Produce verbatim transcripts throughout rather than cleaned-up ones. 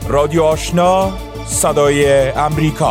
رادیو آشنا، صدای امریکا.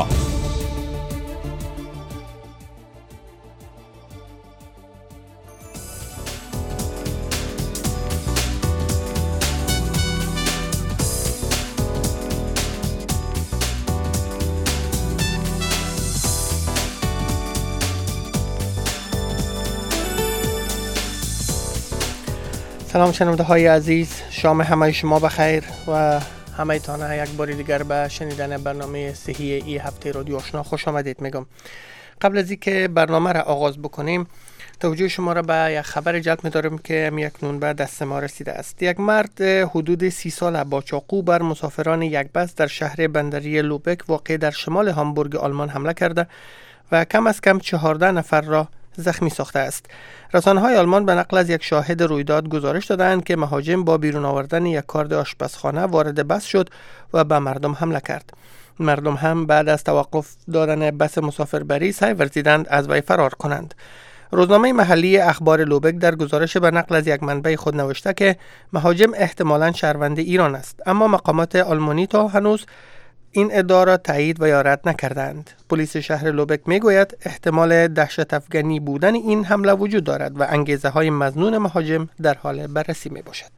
سلام شنونده های عزیز، شام همه شما بخیر و همه تانه یک باری دیگر به شنیدن برنامه صحی ای هفته رادیو آشنا خوش آمدید میگم. قبل از اینکه برنامه را آغاز بکنیم توجه شما را به یک خبر جلب می‌دارم که اکنون به دست ما رسیده است. یک مرد حدود سی ساله با چاقو بر مسافران یک بس در شهر بندری لوبک واقع در شمال هامبورگ آلمان حمله کرده و کم از کم چهارده نفر را زخمی ساخته است. رسانه‌های آلمان به نقل از یک شاهد رویداد گزارش دادند که مهاجم با بیرون آوردن یک کارد آشپزخانه وارد بس شد و به مردم حمله کرد. مردم هم بعد از توقف دادن بس مسافربری سعی ورزیدند از وی فرار کنند. روزنامه محلی اخبار لوبک در گزارش به نقل از یک منبع خود نوشته که مهاجم احتمالاً شهروند ایران است، اما مقامات آلمانی تا هنوز این ادعا را تایید و یا رد نکردند. پلیس شهر لوبک میگوید احتمال دهشت افکنی بودن این حمله وجود دارد و انگیزه های مظنون مهاجم در حال بررسی می باشد.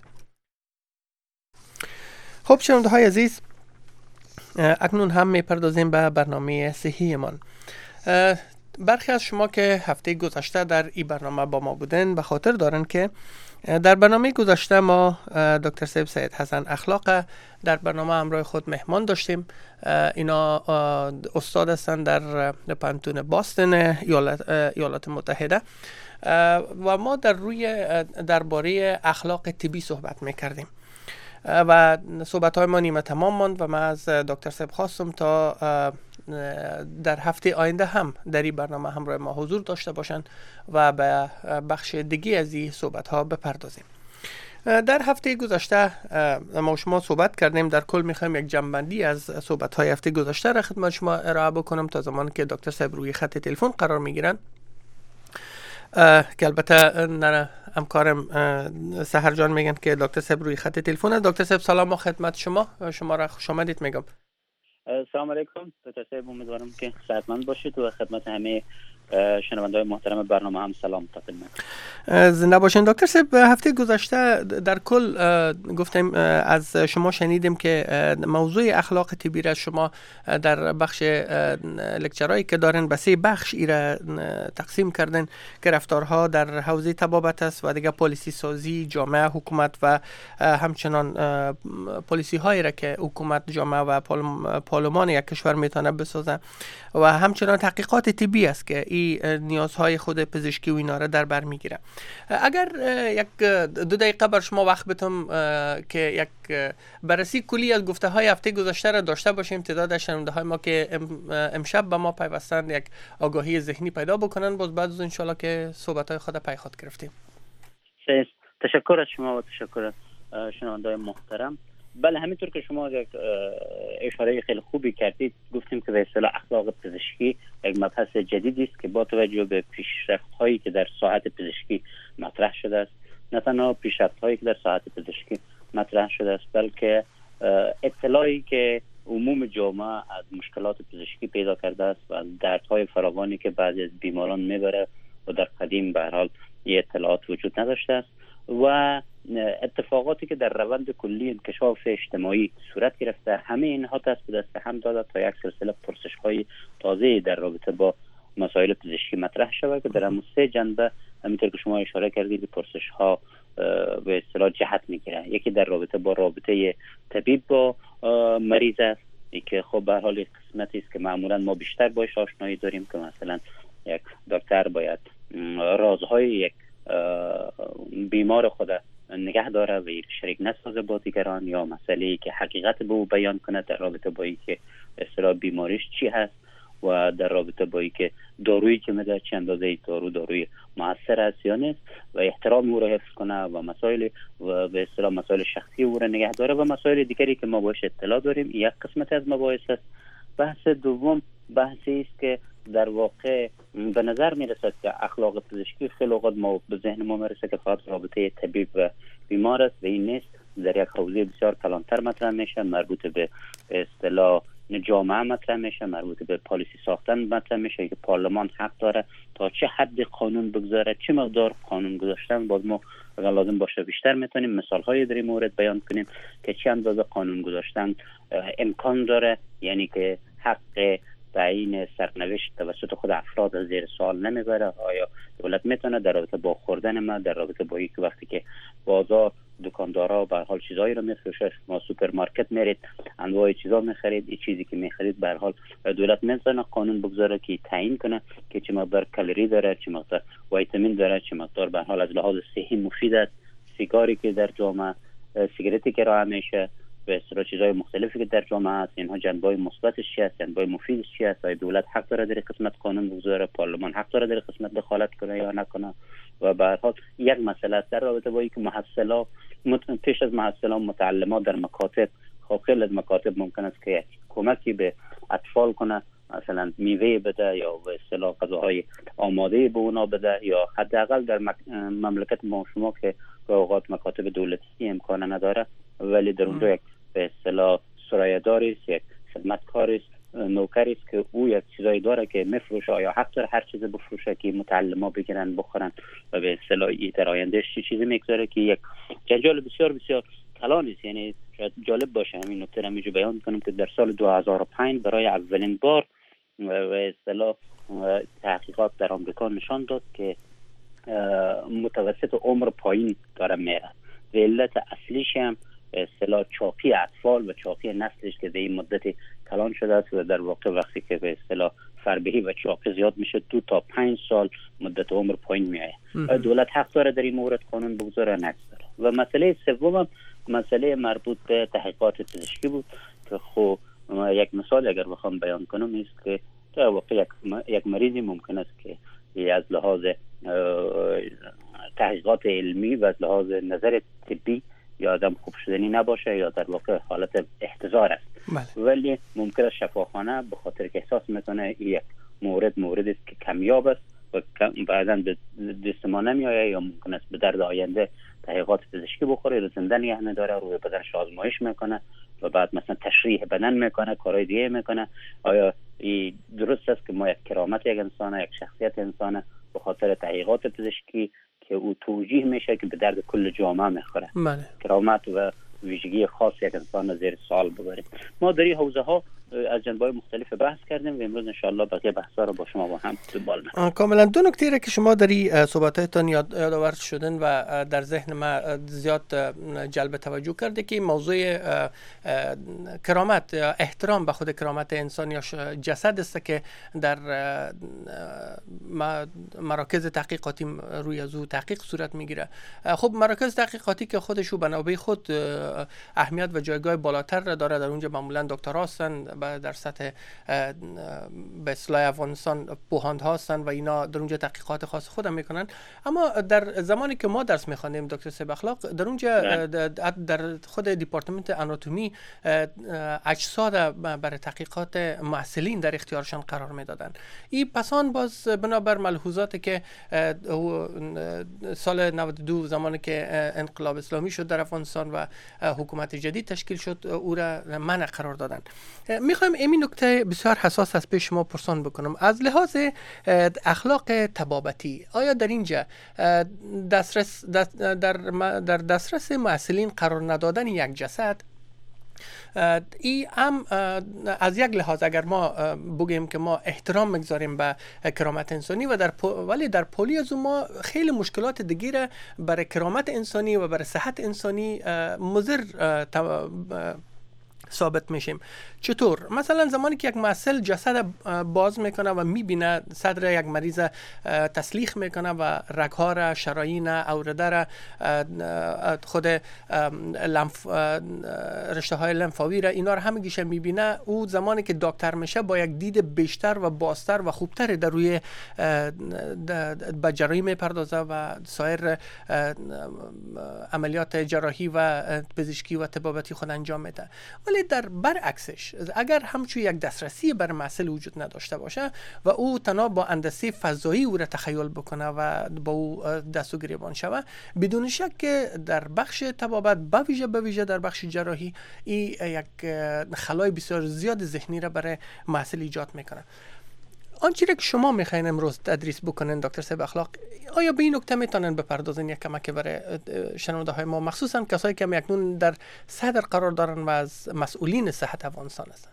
خب شنونده های عزیز، اکنون هم می پردازیم به برنامه صحی من. برخی از شما که هفته گذشته در این برنامه با ما بودن به خاطر دارن که در برنامه گذشته ما دکتر سیب سید حسن اخلاق در برنامه همراه خود مهمان داشتیم. اینا استاد هستند در پانتون باستن ایالات, ایالات متحده و ما در روی درباره اخلاق طبی صحبت میکردیم و صحبت های ما نیمه تمام ماند و من از دکتر سیب خواستم تا در هفته آینده هم در این برنامه همراه ما حضور داشته باشند و به بخش دیگه از این صحبت ها بپردازیم. در هفته گذشته ما شما صحبت کردیم، در کل میخوایم یک جمع‌بندی از صحبت های هفته گذشته را خدمت شما ارائه بکنم تا زمانی که دکتر صاحب روی خط تلفن قرار میگیرن که البته نه همکارم سحر جان میگن که دکتر صاحب روی خط تلفن است. دکتر صاحب سلام و خدمت شما، شما را خوش آمدید میگم. سلام علیکم دکتر صاحب، امیدوارم که صحتمند باشید و خدمت همه شنونده‌های محترم برنامه هم سلام تقدیم می‌کنم. زنده باشین دکتر صاحب. هفته گذشته در کل گفتیم از شما شنیدیم که موضوع اخلاق طبی را شما در بخش لکچرایی که دارن به سه بخش ایرا تقسیم کردن که رفتارها در حوزه طبابت است و دیگه پالیسی سازی جامعه حکومت و همچنان پالیسی هایی را که حکومت جامعه و پارلمان یک کشور میتونه بسازه و همچنان تحقیقات طبی است که نیازهای خود پزشکی و اینا را در بر میگیره. اگر یک دو دقیقه بر شما وقت بدم که یک بررسی کلی از گفته های هفته گذشته را داشته باشیم، تعداد شنونده های ما که امشب به ما پیوستند یک آگاهی ذهنی پیدا بکنن، باز بعد از انشالله که صحبت های خود پی خود گرفتیم. تشکر از شما و تشکر از شنونده های محترم. بله، همینطور که شما یک اشاره خیلی خوبی کردید، گفتیم که به اصطلاح اخلاق پزشکی یک مبحث جدیدی است که با توجه به پیشرفت‌هایی که در ساحت پزشکی مطرح شده است، نه تنها پیشرفت‌هایی که در ساحت پزشکی مطرح شده است بلکه اطلاعی که عموم جامعه از مشکلات پزشکی پیدا کرده است و از دردهای فراوانی که بعضی از بیماران میبره و در قدیم به هر حال این اطلاعات وجود نداشته است و اتفاقاتی که در روند کلی انکشاف اجتماعی صورت گرفته، همه اینها دست به دست هم داده تا یک سلسله پرسش‌های تازه در رابطه با مسائل پزشکی مطرح شود که در همون سه جنبه همینطور که شما اشاره کردید پرسش‌ها به اصطلاح جهت میگیره. یکی در رابطه با رابطه طبیب با مریض است، که خب به هر حال قسمتی است که معمولا ما بیشتر باهاش آشنایی داریم که مثلا یک دکتر باید رازهای یک بیمار خود نگه داره و شریک نسازه با دیگران، یا مسئله‌ای که حقیقت به او بیان کنه در رابطه با اینکه اصطلاح بیماریش چی هست و در رابطه با اینکه دارویی که میده چه اندازه دارو داروی موثر است یا نیست و احترام او را حفظ کنه و مسائل و به اصطلاح مسائل شخصی او را نگه داره و مسائل دیگری که ما باهاش اطلاع داریم. یک قسمت از مباحث است. بحث دوم بحثی است که در واقع به نظر میرسد که اخلاق پزشکی خیلی اوقات ما به ذهن ما میرسه که فقط رابطه طبیب و بیمار است و این نیست، در یک حوزه بسیار کلانتر مطرح میشه، مربوط به اصطلاح جامعه مطرح میشه، مربوط به پالیسی ساختن مطرح میشه که پارلمان حق داره تا چه حد قانون بگذاره، چه مقدار قانون گذاشتن. باز ما اگر لازم باشه بیشتر میتونیم مثال های در این مورد بیان کنیم که چه اندازه قانون گذاشتن امکان داره، یعنی که حق تعیین سرنوشت توسط خود افراد از زیر سوال نمیبره. آیا دولت میتونه در رابطه با خوردن ما، در رابطه با اینکه وقتی که بازار دکاندارا به حال چیزایی رو میفروشه، ما سوپرمارکت میرید انواع چیزا میخرید، این چیزی که میخرید به حال دولت میتونه قانون بگذاره که تعیین کنه که چه مقدار کالری داره، چه مقدار ویتامین داره، چه مقدار به حال از لحاظ صحی مفید است. سیگاری که در جامعه، سیگارتی که راه میشه، به اصطلاح چیزهای مختلفی که در جامعه هست، اینها جنبه‌های مثبتش چی است، جنبه‌های مفیدش چی است؟ آیا دولت حق داره در قسمت قانون بگذاره، پارلمان حق داره در قسمت دخالت کنه یا نکنه؟ و به هر حال یک مسئله است در رابطه با اینکه محصلا پیش از محصلا متعلمان در مکاتب، خب خیلی از مکاتب ممکن است که کمکی به اطفال کنه، مثلا میوه بده یا به اصطلاح غذاهای آماده به اونا بده، یا حداقل در مملکت ما شما که به اوقات مکاتب دولتی امکان نداره ولی در اونجا یک به اصطلاح سرایه‌داری است، یک خدمتکار است، نوکری است که او یک چیزایی داره که میفروشه، یا حق داره هر چیز بفروشه که متعلما بگیرن بخورن و به اصطلاح در آیندهش چی چیزی میگذاره که یک جنجال بسیار بسیار کلان است. یعنی شاید جالب باشه همین نکته رو میجو بیان کنم که در سال دو هزار و پنج برای اولین بار و اصطلاح تحقیقات در آمریکا نشان داد که متوسط عمر پایین داره میره و علت اصلیش هم اصطلاح چاقی اطفال و چاقی نسلش که در این مدت کلان شده است و در واقع وقتی که به اصطلاح فربهی و چاقی زیاد میشه دو تا پنج سال مدت عمر پایین میایه. دولت حق داره در این مورد قانون بگذاره نگذاره. و مسئله سوم مسئله مربوط به تحقیقات پزشکی بود که خب یک مثال اگر بخوام بیان کنم است که در واقع یک, یک مریضی ممکن است که از لحاظ تحقیقات علمی و از لحاظ نظر طبی یا آدم خوب شدنی نباشه یا در واقع حالت احتضار است، بله. ولی ممکن است شفاخانه به خاطر که احساس میکنه یک مورد موردی است که کمیاب است و بعداً به دست ما نمیآید یا ممکن است به درد آینده تحقیقات پزشکی بخوره، رو زنده نگه نداره، روی بدنش آزمایش میکنه و بعد مثلا تشریح بدن میکنه، کارهای دیگه میکنه. آیا این درست است که ما یک کرامت یک انسان، یک شخصیت انسان به خاطر تحقیقات پزشکی که او توجیه میشه که به درد کل جامعه میخوره، بله. کرامت و ویژگی خاص یک انسان زیر سوال ببریم؟ ما در این حوزه ها از جنبه‌های مختلف بحث کردیم و امروز انشاءالله بقیه بحث‌ها رو با شما با هم دنبال می‌کنیم. کاملا دو نکته را که شما در این صحبت‌هایتان یاد یادآور شدن و در ذهن ما زیاد جلب توجه کرده که موضوع کرامت یا احترام به خود کرامت انسان یا جسد است که در مراکز تحقیقاتی روی از او تحقیق صورت میگیره. خب مراکز تحقیقاتی که خودشو به نوبه خود اهمیت و جایگاه بالاتر داره، در اونجا معمولا دکترها هستن، در سطح به اصطلاح افغانستان پوهاند هستن و اینا در اونجا تحقیقات خاص خودم میکنن. اما در زمانی که ما درس میخوانیم دکتر صاحب اخلاق، در اونجا در خود دیپارتمنت آناتومی اجساد برای تحقیقات محصلین در اختیارشان قرار میدادن. این پسان باز بنابر ملحوظاتی که سال نود و دو زمانی که انقلاب اسلامی شد در افغانستان و حکومت جدید تشکیل شد او را منع قرار دادن. میخوایم این نکته بسیار حساس از پیش شما پرسان بکنم. از لحاظ اخلاق طبابتی آیا در اینجا دسترس در در دسترس محصلین قرار ندادن یک جسد ای هم از یک لحاظ اگر ما بگیم که ما احترام میگذاریم به کرامت انسانی و در ولی در پولی از ما خیلی مشکلات دیگه برای کرامت انسانی و برای صحت انسانی مضر ثابت میشیم. چطور؟ مثلا زمانی که یک محصل جسد باز میکنه و میبینه صدر یک مریض تسلیخ میکنه و رگها را، شرايين، اوردر را، خود لنف رشته های لنفاوی را، اینا را همگیش میبینه، او زمانی که دکتر میشه با یک دید بیشتر و بازتر و خوبتر در روی به جراحی میپردازه و سایر عملیات جراحی و پزشکی و طبابتی خود انجام میده. ولی ولی در برعکسش اگر همچون یک دسترسی بر محصول وجود نداشته باشه و او تنها با اندازه فضایی او را تخیل بکنه و با او دست و گریبان شوه، بدون شک که در بخش طبابت به ویژه به ویژه در بخش جراحی این یک خلای بسیار زیاد ذهنی را برای محصول ایجاد میکنه. آنچه که شما میخواین امروز تدریس بکنین دکتر صاحب اخلاق، آیا به این نکته میتونن بپردازین یک کمک برای شنونده های ما، مخصوصا کسایی که اکنون در صدر قرار دارن و از مسئولین صحت افغانستان هستن؟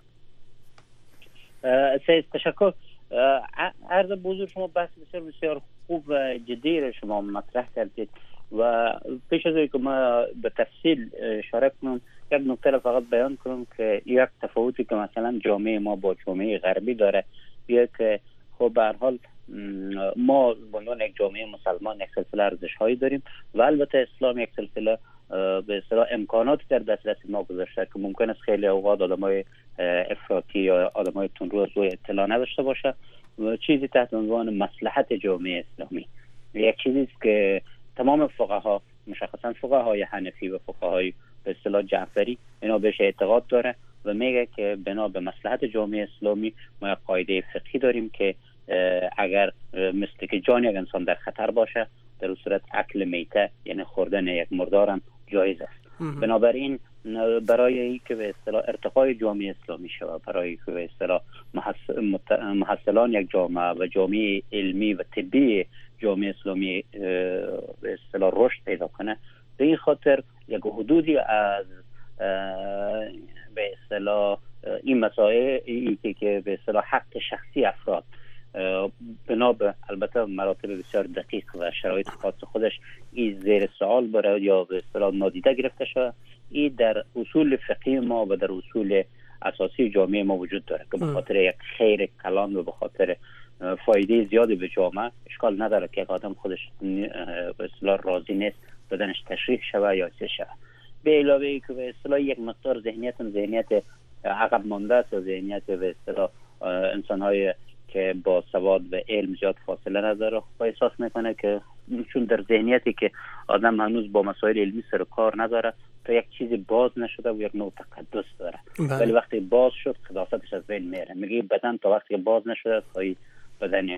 سید تشکر. عرض بزرگ شما بحث بسیار بسیار خوب و جدی را شما مطرح کردید و پیش از اینکه ما به تفصیل اشاره کنم یک نکته را فقط بیان کنم که یک تفاوتی که مثلا جامعه ما با جامعه غربی داره، یک خب به هر حال ما به عنوان یک جامعه مسلمان یک سلسله ارزش‌هایی داریم و البته اسلام یک سلسله به اصطلاح امکاناتی در دسترس ما گذاشته که ممکن است خیلی اوقات آدمای افراطی یا آدمای تندرو از روی اطلاع نداشته باشه و چیزی تحت عنوان مصلحت جامعه اسلامی، یک چیزی است که تمام فقها، مشخصا فقهای حنفی و فقهای به اصطلاح جعفری، اینا بهش اعتقاد داره و میگه که بنا به مصلحت جامعه اسلامی ما یک قاعده فقهی داریم که اگر مثل که جان یک انسان در خطر باشه در صورت اکل میته یعنی خوردن یک مردار هم جایز است. بنابراین برای اینکه به اصطلاح ارتقای جامعه اسلامی شود، برای که به اصطلاح محصلان یک جامعه و جامعه علمی و طبی جامعه اسلامی به اصطلاح رشد پیدا کنه، به این خاطر یک حدودی از به اصطلاح این مسائل ای که به اصطلاح حق شخصی افراد بنا به البته مراتب بسیار دقیق و شرایط خاص خودش این زیر سوال بره یا به اصطلاح نادیده گرفته شده، این در اصول فقهی ما و در اصول اساسی جامعه ما وجود داره که به خاطر یک خیر کلان و به خاطر فایده زیادی به جامعه اشکال نداره که یک آدم خودش به اصطلاح راضی نیست بدنش تشریح شوه یا چه شوه. به علاوه ای که به اصطلاح یک مقدار ذهنیت ذهنیت عقب مانده است و ذهنیت به اصطلاح انسان‌های که با سواد و علم زیاد فاصله نداره، خب احساس میکنه که چون در ذهنیتی که آدم هنوز با مسائل علمی سر کار نداره تا یک چیزی باز نشده و یک نوع تقدس داره، ولی وقتی باز شد خداستش از بین میره. میگه بدن تا وقتی باز نشده تا بدن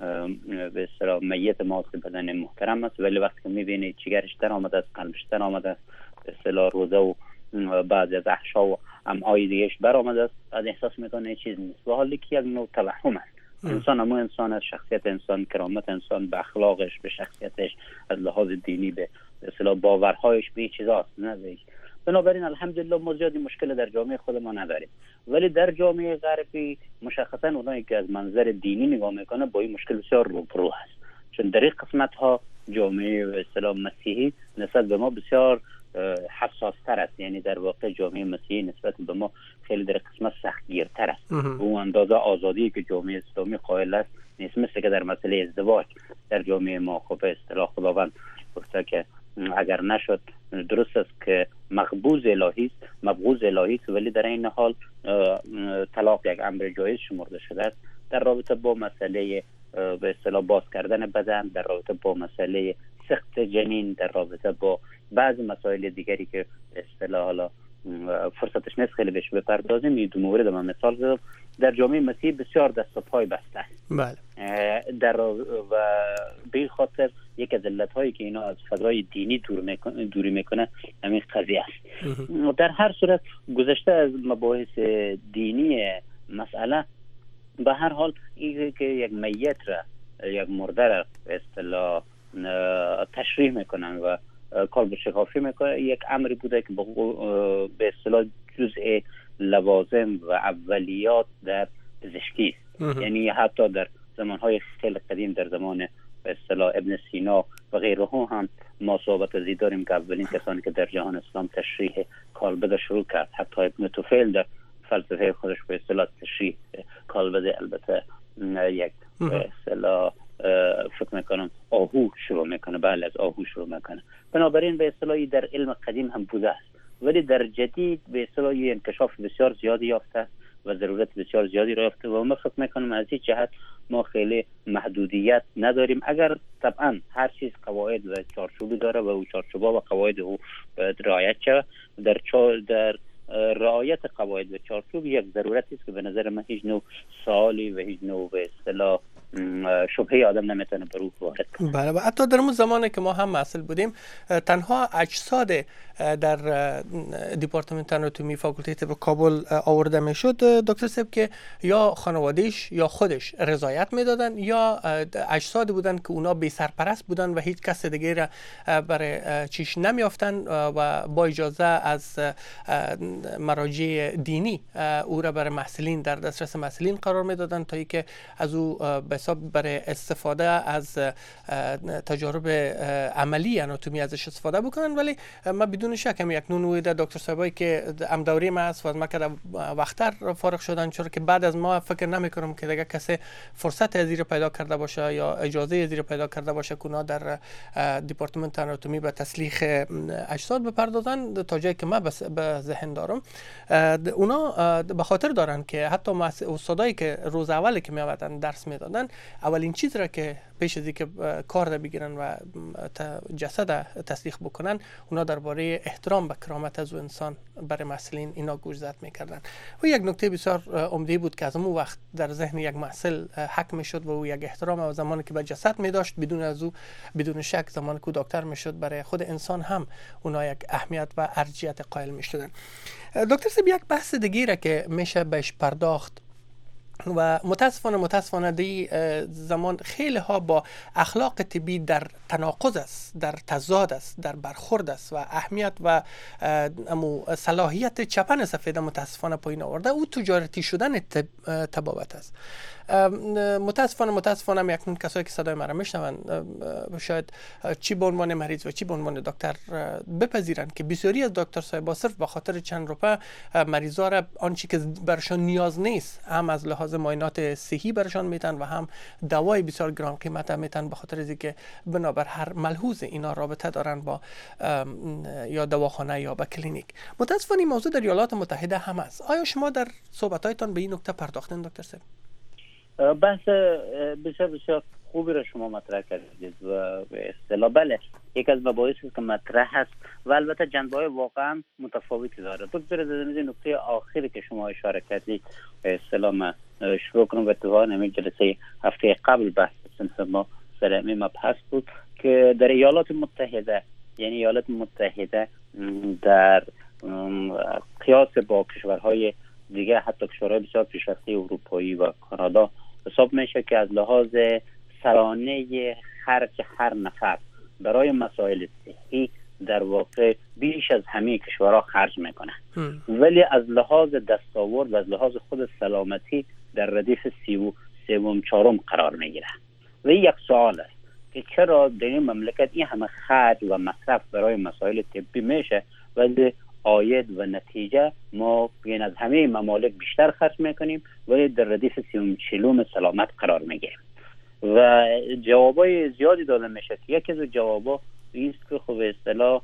به اصطلاح میت ماست که بدن محترم است، ولی وقتی که میبینی جگرش در آمده است، قلبش در آمده است، به اصطلاح روزه و بعضی از احشا و امعای دیگهش بر آمده است، بعد احساس میکنه چیز نیست، و حالی که یک نوع توهم است. انسان همون انسان از شخصیت انسان، کرامت انسان، به اخلاقش، به شخصیتش، از لحاظ دینی به اصطلاح باورهایش به چیزاست، نه به. بنابراین الحمدلله ما زیادی مشکل در جامعه خود ما نداریم، ولی در جامعه غربی مشخصا اونایی که از منظر دینی نگاه میکنه با این مشکل بسیار روبرو هست، چون در این قسمت ها جامعه به اصطلاح مسیحی نسبت به ما بسیار حساس تر است، یعنی در واقع جامعه مسیحی نسبت به ما خیلی در قسمت سختگیرتر است و اون اندازه آزادی که جامعه اسلامی قائل است نیست، مثل که در مسئله ازدواج در جامعه ما خب به اصطلاح خداوند گفته که اگر نشد درست است که مقبوض الهی است، مبغوض الهی است، ولی در این حال طلاق یک امر جایز شمرده شده است. در رابطه با مسئله به اصطلاح باز کردن بدن، در رابطه با مسئله سقط جنین، در رابطه با بعض مسائل دیگری که به اصطلاح حالا فرصتش نیست خیلی بهش بپردازیم، این دو مورد من مثال زدم، در جامعه مسیحی بسیار دست و پای بسته است. بله. در و به این خاطر یک از علت‌هایی که اینا از فضای دینی دور میکنه دوری میکنه همین قضیه است. در هر صورت گذشته از مباحث دینی مسئله، به هر حال این که یک میت را یک مرده را به اصطلاح تشریح میکنن و کالب شکافی میکنه، یک امری بوده که به اصطلاح جزء لوازم و اولیات در پزشکی است. یعنی حتی در زمانهای خیلی قدیم، در زمان به اصطلاح ابن سینا و غیره هم ما صحبت ازی داریم که اولین کسانی که در جهان اسلام تشریح کالبد شروع کرد، حتی ابن طفیل در فلسفه خودش به اصطلاح تشریح کالبد البته یک به اصطلاح فکر میکنم آهو شروع میکنه، بله از آهو شروع میکنه. بنابراین به اصطلاحی در علم قدیم هم بوده است، ولی در جدید به اصطلاحی انکشاف بسیار زیادی یافته و ضرورت بسیار زیادی را یافته و ما فکر میکنم از این جهت ما خیلی محدودیت نداریم، اگر طبعا هر چیز قواعد و چارچوبی داره و او چارچوبا و قواعد او باید رعایت شود. در چار در رعایت قواعد و چارچوب یک ضرورتی است که به نظر من هیچ نوع سوالی و هیچ نوع به اصطلاح شبهه آدم نمیتونه بر او وارد کنه. بله و حتی در اون زمانی که ما هم مسئول بودیم تنها اجساد در دیپارتمنت آناتومی فاکولته طب کابل آورده میشد دکتر صاحب که یا خانوادهش یا خودش رضایت میدادن یا اجساد بودن که اونا بی سرپرست بودن و هیچ کس دیگه را برای چیش نمیافتن و با اجازه از مراجع دینی او را برای محصلین در دسترس محصلین قرار میدادن تا اینکه از او به حساب برای استفاده از تجارب عملی آناتومی ازش استفاده بکنن. ولی ما بدون شک هم یک نون ویده دکتر صاحبایی که ام دوری ما است و ما که وقتر فارغ شدن، چون که بعد از ما فکر نمی کنم که دیگه کسی فرصت از زیر پیدا کرده باشه یا اجازه از زیر پیدا کرده باشه که اونا در دیپارتمنت آناتومی به تسلیخ اجساد بپردازن. تا جایی که ما به ذهن دارم اونا به خاطر دارن که حتی استادایی که روز اولی که می آمدن درس میدادن اولین چیز را که پیش از اینکه کار را بگیرن و جسد تسلیخ بکنن اونا درباره احترام به کرامت از انسان برای محصلین اینا گوشزد میکردن. و یک نکته بسیار عمده بود که از اون وقت در ذهن یک محصل حک میشد و او یک احترام و زمانی که به جسد میداشت بدون از او بدون شک زمانی که دکتر میشد برای خود انسان هم اونا یک اهمیت و ارجحیت قائل میشدن. دکتر صاحب یک بحث دیگه را که میشه بهش پرداخت و متاسفانه متاسفانه دی زمان خیلی ها با اخلاق طبی در تناقض است، در تضاد است، در برخورد است و اهمیت و امو صلاحیت چپن سفید متاسفانه پایین آورده. او تجارتی شدن طبابت است. متاسفانه متاسفانه یکنون کسایی که صدای من را میشنون شاید چی به عنوان مریض و چی به عنوان دکتر بپذیرن که بسیاری از دکتر صاحبا صرف به خاطر چند روپه مریضا را آنچه که برشان نیاز نیست هم از لحاظ معاینات صحی برشان میتن و هم دوای بسیار گران قیمت هم میتن به خاطر اینکه بنابر هر ملحوظ اینا رابطه دارن با یا دواخانه یا با کلینیک. متاسفانه این موضوع در ایالات متحده هم است. آیا شما در صحبت‌هایتان به این نکته پرداختین دکتر صاحب؟ بحث بسیار بسیار خوبی را شما مطرح کردید و به اصطلاح بله یک از مباحثی که مطرح هست و البته جنبه‌های واقعا متفاوتی داره. دکتر از این نکته آخری که شما اشاره کردید به اصطلاح من شروع کنم و تو همین جلسه هفته قبل بحث صنف ما سر همین مبحث بود که در ایالات متحده یعنی ایالات متحده در قیاس با کشورهای دیگه حتی کشورهای بسیار پیشرفته اروپایی و کانادا حساب میشه که از لحاظ سرانه خرج هر نفر برای مسائل صحی در واقع بیش از همه کشورها خرج میکنه، ولی از لحاظ دستاورد و از لحاظ خود سلامتی در ردیف سیو سوم چهارم قرار میگیره. و این یک سوال است که چرا در این مملکت این همه خرج و مصرف برای مسائل طبی میشه ولی آید و نتیجه ما بین از همه ممالک بیشتر خرج میکنیم ولی در ردیف سیوم چلوم سلامت قرار میگیریم. و جوابای زیادی داده میشه که یکی از جوابا این است که خب به اصطلاح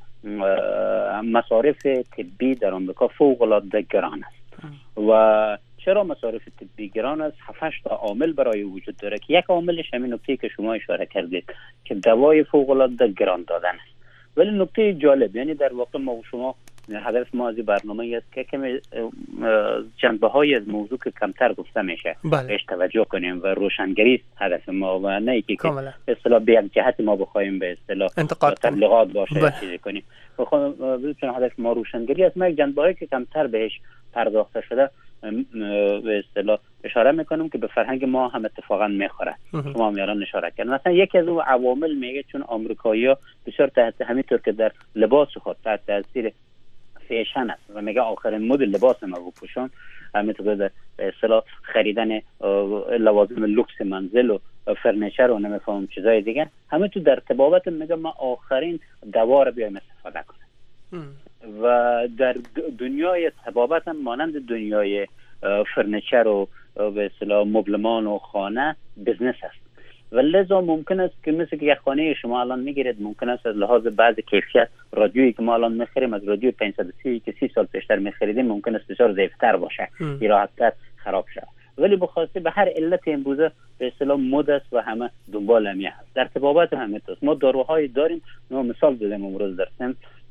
مصارف طبی در آمریکا فوق العاده گران است. و چرا مصارف طبی گران است؟ هفت تا عامل برای وجود داره که یک عاملش همین نکته که شما اشاره کردید که دوای فوق العاده گران دادن است. ولی نکته جالب یعنی در واقع ما و شما هدف ما از این برنامه است که کمی جنبه های از موضوع که کمتر گفته میشه بهش توجه کنیم و روشنگری هدف ما و نه اینکه به اصطلاح به یک جهت ما بخوایم به اصطلاح تبلیغات باشه چیزی کنیم. بخوام ببینم هدف ما روشنگری است. ما یک جنبه هایی که کمتر بهش پرداخته شده به اصطلاح اشاره میکنم که به فرهنگ ما هم اتفاقا میخوره. شما میارن اشاره کردن مثلا یکی از اون عوامل میگه چون آمریکایی‌ها بسیار تحت همینطور که در لباس خود تحت تاثیر فیشن است و میگه آخرین مدل لباس ما بپوشون، همینطور به اصطلاح خریدن لوازم لوکس منزل و فرنیچر و نمیفهم چیزای دیگه همه تو در طبابت میگه ما آخرین دوا رو بیایم استفاده کنیم. و در دنیای طبابت هم مانند دنیای فرنیچر و به اصطلاح مبلمان و خانه بزنس است و لذا ممکن است که مثل که یک خانه شما الان میگیرید ممکن است از لحاظ بعض کیفیت رادیویی که ما الان میخریم از رادیو پانصد و سی که سی سال پیشتر میخریدیم ممکن است بسیار ضعیفتر باشه یا راحت‌تر خراب شه، ولی بخواسته به هر علت امروزه به اصطلاح مد است و همه دنبال همیه هست. در طبابت هم همینطور ما داروهایی داریم. ما مثال زدیم امروز در سن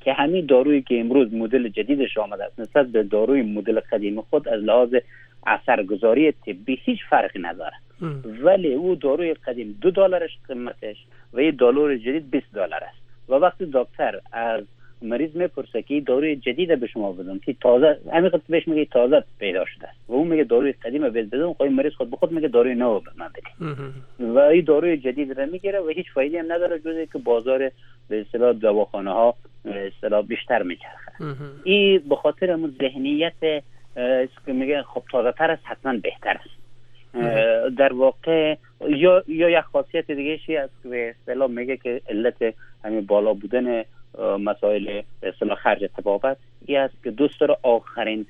که همین دارویی که امروز مدل جدیدش آمده است نسبت به داروی مدل قدیم خود از لحاظ اثرگذاری طبی هیچ فرقی نداره، ولی او داروی قدیم دو دلارش قیمتش و این دلار جدید بیست دلار است و وقتی دکتر از مریض میپرسه که داروی جدید به شما بدم که تازه همین خود بهش میگه تازه پیدا شده است و اون میگه داروی قدیم بهش بدم، خب مریض خود به خود میگه داروی نو به من بده و این داروی جدید رو میگیره و هیچ فایده هم نداره جز اینکه بازار به اصطلاح دواخانه ها به اصطلاح بیشتر میچرخه. این به خاطر همون ذهنیت که میگه خب تازه تر است حتما بهتر است. در واقع یا یا یک خاصیت دیگه شی است که به اصطلاح میگه که علت همین بالا بودن مسائل به اصطلاح خرج طبابت این است که دوست داره آخرین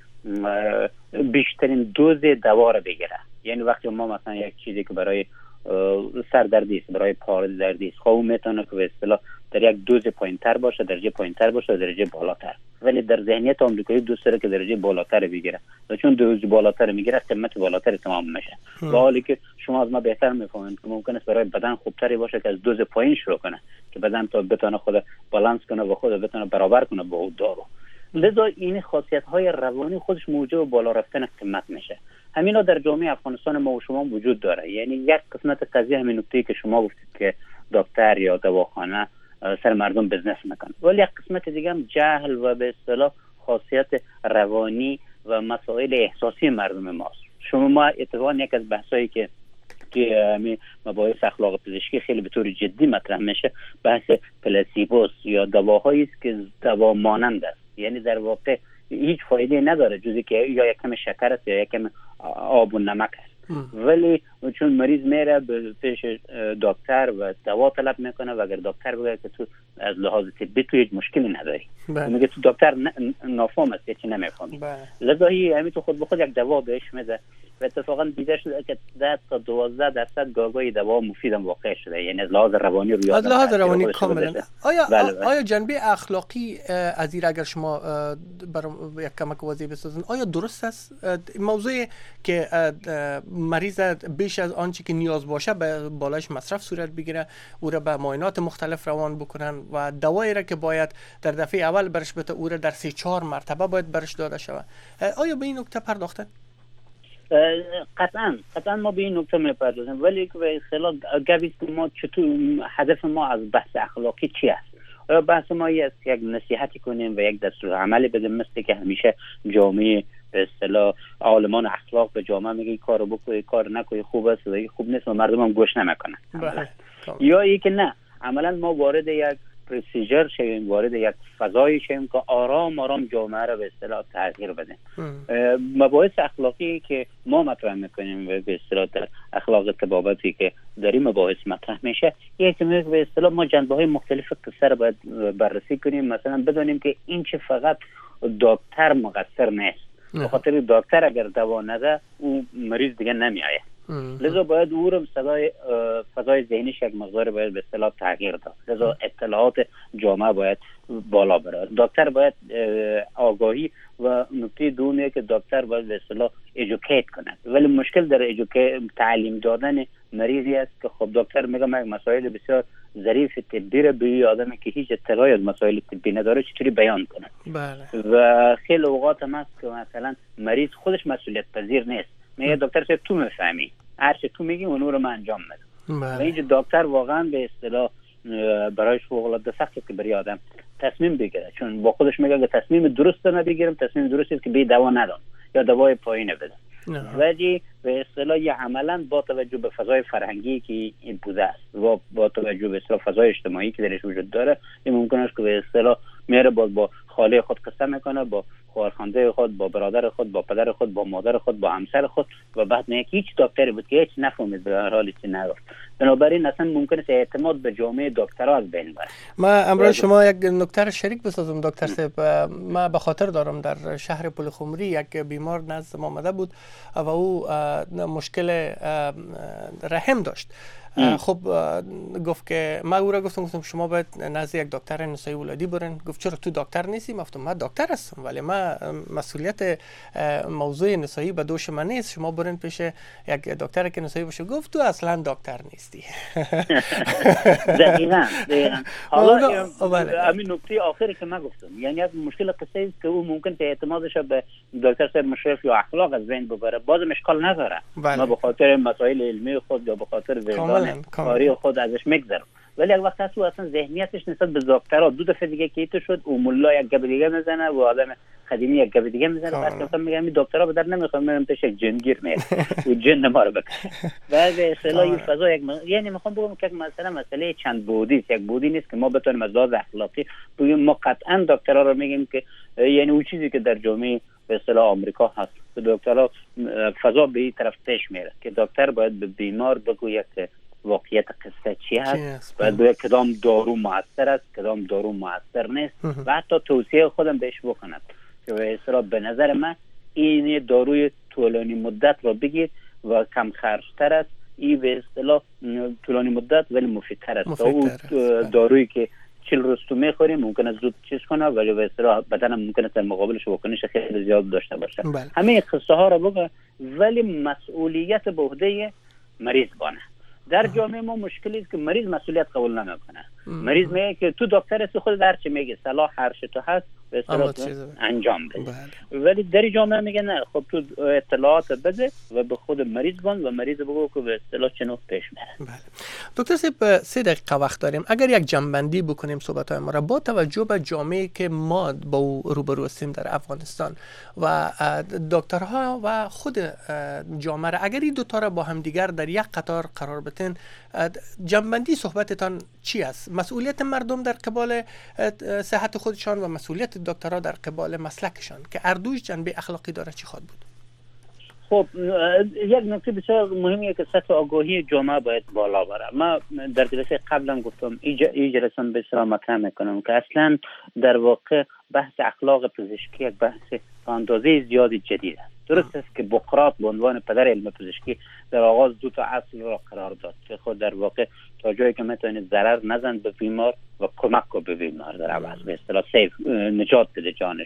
بیشترین دوز دوا رو بگیره. یعنی وقتی ما مثلا یک چیزی که برای سردردی است، برای پاره دردی است، خب اون میتونه که به اصطلاح در یک دوز پایین‌تر باشه، درجه پایین‌تر باشه، درجه بالاتر، ولی در ذهنیت آمریکایی دوست داره که درجه بالاتر بگیره و چون دوز بالاتر میگیره قیمت بالاتر تمام میشه. و حالی که شما از ما بهتر میفهمید که ممکن است برای بدن خوبتری باشه که از دوز پایین شروع کنه که بدن تا بتونه خود بالانس کنه و خود بتونه برابر کنه با اون دارو. لذا این خاصیت‌های روانی خودش موجب بالا رفتن قیمت میشه. همینا در جامعه افغانستان ما و شما وجود داره. یعنی یک قسمت قضیه همین نکته‌ای که شما گفتید که دکتر یا دواخانه سر مردم بزنس میکنه، ولی یک قسمت دیگه هم جهل و به اصطلاح خاصیت روانی و مسائل احساسی مردم ماست. شما ما اتفاقا یک از بحثایی که که همین مباحث اخلاق پزشکی خیلی به طور جدی مطرح میشه بحث پلاسیبوس یا دواهایی است که دوا مانند است، یعنی در واقع هیچ فایده نداره جزی که یا یک کم شکر است یا یک کم آب و نمک است. ولی چون مریض میره به پیش دکتر و دوا طلب میکنه و اگر دکتر بگه که تو از لحاظ طبی تو هیچ مشکلی نداری، میگه تو دکتر نافهم است چی نمیفهمی، لذا همین تو خود به خود یک دوا بهش میده و اتفاقا دیده شده که ده تا دوازده درصد گاگای دوا مفید هم واقع شده، یعنی از لحاظ روانی رو از لحاظ روانی کاملا. آیا بله بله. آیا جنبه اخلاقی از این اگر شما برام یک کمک واضح بسازین، آیا درست است موضوعی که مریض بیش از آنچه که نیاز باشه به بالایش مصرف صورت بگیره، او را به معاینات مختلف روان بکنن و دوایی را که باید در دفعه اول برش بده او را در سه چهار مرتبه باید برش داده شود؟ آیا به این نکته پرداختن؟ قطعا قطعا ما به این نکته میپردازیم، ولی که به اصطلاح گویی که ما چطور هدف ما از بحث اخلاقی چی است؟ آیا بحث ما است یک نصیحتی کنیم و یک دستور عملی بدیم مثل که همیشه جامعه به اصطلاح عالمان اخلاق به جامعه میگه کارو بکنی کار نکنی خوب است و خوب نیست و مردم هم گوش نمیکنن، یا ای که نه عملا ما وارد یک پروسیجر شویم، وارد یک فضایی شویم که آرام آرام جامعه را به اصطلاح تغییر بدیم. مباحث اخلاقی که ما مطرح میکنیم و به اصطلاح در اخلاق طبابتی که در این مباحث مطرح میشه، یک به اصطلاح ما جنبه‌های مختلف قصه را باید بررسی کنیم. مثلا بدونیم که این چه فقط دکتر مقصر نیست، به خاطر دکتر اگر دوا نده اون مریض دیگه نمیآید. لذا باید او رو صدای فضای ذهنیش یک مقدار باید به اصطلاح تغییر داد. لذا اطلاعات جامعه باید بالا بره. دکتر باید آگاهی و نکته دومیه که دکتر باید به اصطلاح ایژوکیت کنه، ولی مشکل در ایژوکیت تعلیم دادن مریضی است که خب دکتر میگه من مسائل بسیار ظریف طبی رو به آدمی که هیچ اطلاعی از مسائل طبی نداره چطوری بیان کنه. بله. و خیلی اوقات هم هست که مثلا مریض خودش مسئولیت پذیر نیست، میگه دکتر صاحب تو میفهمی، هر چی تو میگی اون رو من انجام میدم. و اینجا دکتر واقعا به اصطلاح برایش فوق العاده سخته که برای آدم تصمیم بگیره، چون با خودش میگه که تصمیم درست رو نبگیرم، تصمیم درستی است که بی دوا ندم یا دوای پایین بدم. ولی به اصطلاح یه عملا با توجه به فضای فرهنگی که این بوده است و با توجه به اصطلاح فضای اجتماعی که درش وجود داره، این ممکن است که به اصطلاح میره باز با خاله خود قصه میکنه، با خواهرخوانده خود، با برادر خود، با پدر خود، با مادر خود، با همسر خود و بعد میگه هیچ دکتری بود که هیچ نفهمید به هر حال چی نگفت. بنابراین اصلا ممکن است اعتماد به جامعه دکترها از بین بره. ما امروز شما یک نکته شریک بسازم دکتر صاحب. ما به خاطر دارم در شهر پلخمری یک بیمار نزد ما آمده بود و او مشکل رحم داشت خب گفت که من او را گفتم گفتم شما باید نزد یک دکتر نسایی ولادی برین. گفت چرا تو دکتر نیستی؟ گفتم من دکتر هستم ولی من مسئولیت موضوع نسایی به دوش من نیست، شما برین پیش یک دکتر که نسایی باشه. گفت تو اصلا دکتر نیستی. دقیقاً دقیقاً. حالا همین نکته آخری که من گفتم، یعنی از مشکل قصه است که او ممکن که اعتمادش به دکتر صاحب مشرف یا اخلاق از بین ببره، بازم اشکال نداره. ما به خاطر مسائل علمی خود یا به خاطر وجدان کاری خود ازش میگذرم، ولی یک وقت هست او اصلا ذهنیتش نسبت به دکترها دو دفعه دیگه که ایتو شد، او ملا یک گپ دیگه میزنه و آدم خدیمی یک گپ دیگه میزنه. بعد مثلا میگم این دکترها به در نمیخوام، میرم پیش یک جنگیر میاد و جن ما رو بکشه. بعد به اصطلاح فضا یک م... یعنی میخوام بگم که مثلا مسئله چند بودی یک بودی نیست که ما بتونیم از لحاظ اخلاقی بگیم ما قطعا دکترها رو میگیم که یعنی اون چیزی که در جامعه به اصطلاح آمریکا هست، دکترها فضا به این طرف پیش میره که دکتر باید به بیمار بگوید که واقعیت قصه چی هست، باید به کدام دارو مؤثر است، کدام دارو مؤثر نیست و حتی توصیه خودم بهش بکنم که به اصطلاح به نظر من این داروی طولانی مدت رو بگیر و کم خرجتر است، این به اصطلاح طولانی مدت ولی مفیدتر است. او دارویی که چهل روز تو میخوریم ممکنه زود چیز کنه ولی به اصطلاح بدنم ممکنه در مقابلش واکنش خیلی زیاد داشته باشه. همه قصه ها رو بگه ولی مسئولیت به عهده مریض بانه. در جامعه ما مشکلی است که مریض مسئولیت قبول نمیکنه. مریض میگه که تو دکتر هستی، خود هر چی میگه صلاح هر چی تو هست به اصطلاح انجام بده. ولی در جامعه میگه نه، خب تو اطلاعات بده و به خود مریض بان و مریض بگو که به اصطلاح چنو پیش میره. بله. دکتر صاحب سه دقیقه وقت داریم، اگر یک جنبندی بکنیم صحبت های ما را با توجه به جامعه که ما با او روبرو هستیم در افغانستان و دکترها و خود جامعه را، اگر این دو تا را با هم دیگر در یک قطار قرار بدین، جنبندی صحبتتان چی است؟ مسئولیت مردم در قبال صحت خودشان و مسئولیت دکترها در قبال مسلکشان که اردوش جنبه اخلاقی داره چی خواهد بود؟ خب یک نکته بسیار مهمیه که سطح آگاهی جامعه باید بالا بره. ما در جلسه قبلا گفتم این جلسه به اصطلاح مطرح میکنم که اصلا در واقع بحث اخلاق پزشکی یک بحث تا اندازه زیادی جدید است. درست است که بقراط به عنوان پدر علم پزشکی در آغاز دو تا اصل را قرار داد که خود در واقع تا جایی که میتونه ضرر نزن به بیمار و کمک کو به بیمار در عوض به اصطلاح سیف نجات بده جانش،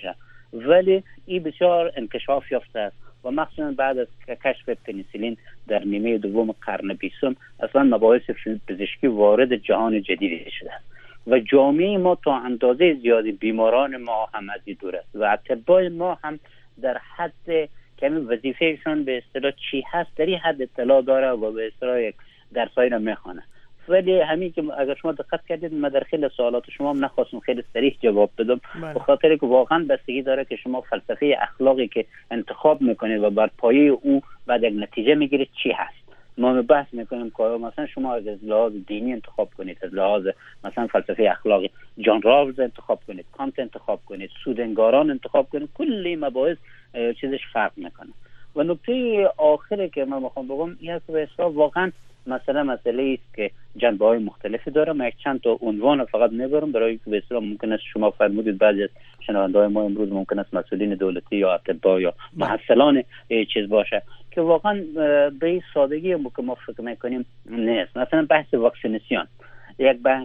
ولی این بسیار انکشاف یافته است و مخصوصا بعد از کشف پنیسیلین در نیمه دوم قرن بیستم اصلا مباحث پزشکی وارد جهان جدیدی شده و جامعه ما تا اندازه زیادی بیماران ما هم از این دور است و اطباء ما هم در حد که وظیفهشون به اصطلاح چی هست در این حد اطلاع داره و به اصطلاح یک درسایی را میخوانه. ولی همین که اگر شما دقت کردید من در خیلی سوالات شما هم نخواستم خیلی صریح جواب بدم به خاطر که واقعا بستگی داره که شما فلسفه اخلاقی که انتخاب میکنید و بر پایه او بعد یک نتیجه میگیرید چی هست. ما بحث میکنیم که مثلا شما از لحاظ دینی انتخاب کنید، از لحاظ مثلا فلسفه اخلاقی جان راولز انتخاب کنید، کانت انتخاب کنید، سودنگاران انتخاب کنید، کلی مباحث چیزش فرق میکنه. و نکته آخری که من میخوام بگم این است که واقعا مثلا مسئله است که جنبه های مختلفی داره. من یک چند تا عنوان فقط میبرم برای که به اصطلاح ممکن است شما فرمودید بعضی از شنونده‌های ما امروز ممکن است مسئولین دولتی یا اطباء یا محصلان چیز باشه که واقعا به این سادگی که ما فکر میکنیم نیست. مثلا بحث واکسیناسیون یک بحث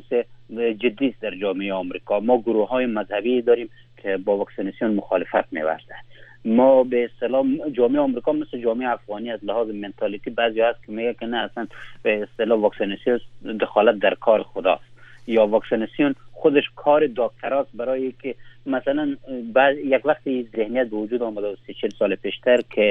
جدی است در جامعه آمریکا. ما گروه های مذهبی داریم که با واکسیناسیون مخالفت می‌ورزند. ما به اصطلاح جامعه آمریکا مثل جامعه افغانی از لحاظ منتالیتی بعضی هست که میگه که نه اصلا به اصطلاح واکسیناسیون دخالت در کار خداست یا واکسیناسیون خودش کار دکتراست، برای که مثلا بعد یک وقتی ذهنیت به وجود آمده سی چهل سال پیشتر که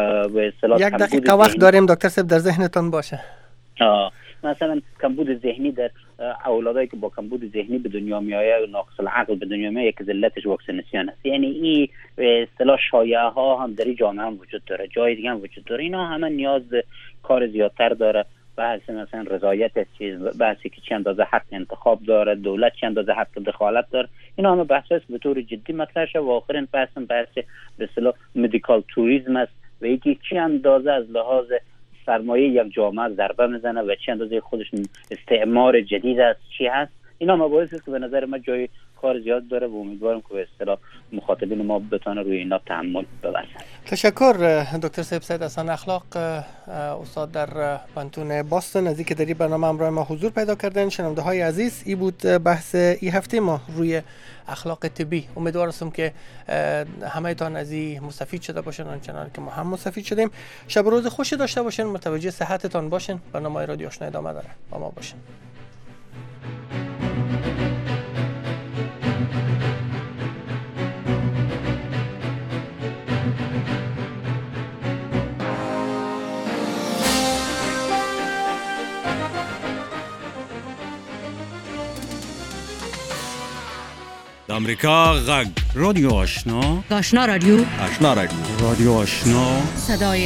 به اصطلاح یک دقیقه وقت داریم دکتر صاحب در ذهنتون باشه. آه. مثلا کمبود ذهنی در اولادایی که با کمبود ذهنی به دنیا میآیه و ناقص العقل به دنیا میآیه که علتش واکسیناسیون است. یعنی این به اصطلاح شایعه ها هم در جامعه هم وجود داره، جای دیگه هم وجود داره. اینا همه نیاز کار زیادتر داره. بحث مثلا رضایت چیز، بحثی که چه اندازه حق انتخاب داره، دولت چه اندازه حق دخالت داره، اینا همه بحث است به طور جدی مطرح شده. و آخرین بحث بحث به اصطلاح مدیکال توریسم است و اینکه چه اندازه از لحاظ سرمایه یک جامعه ضربه میزنه و چه اندازه خودش استعمار جدید است چی هست. اینا مباحث است که به نظر من جای کار زیاد داره و امیدوارم که به اصطلاح مخاطبین ما بتونه روی اینا تحمل ببرن. تشکر دکتر سیب سید احسان اخلاق، استاد در پانتون باستون، از اینکه در این برنامه همراه ما حضور پیدا کردن. شنونده های عزیز، این بود بحث این هفته ما روی اخلاق طبی. امیدوارم که همه تان از این مستفید شده باشن، آنچنان که ما هم مستفید شدیم. شب و روز خوشی داشته باشین، متوجه صحتتان باشین. برنامه رادیو آشنا ادامه داره، با ما باشین. امریکا غږ رادیو آشنا آشنا رادیو آشنا رادیو رادیو آشنا صدای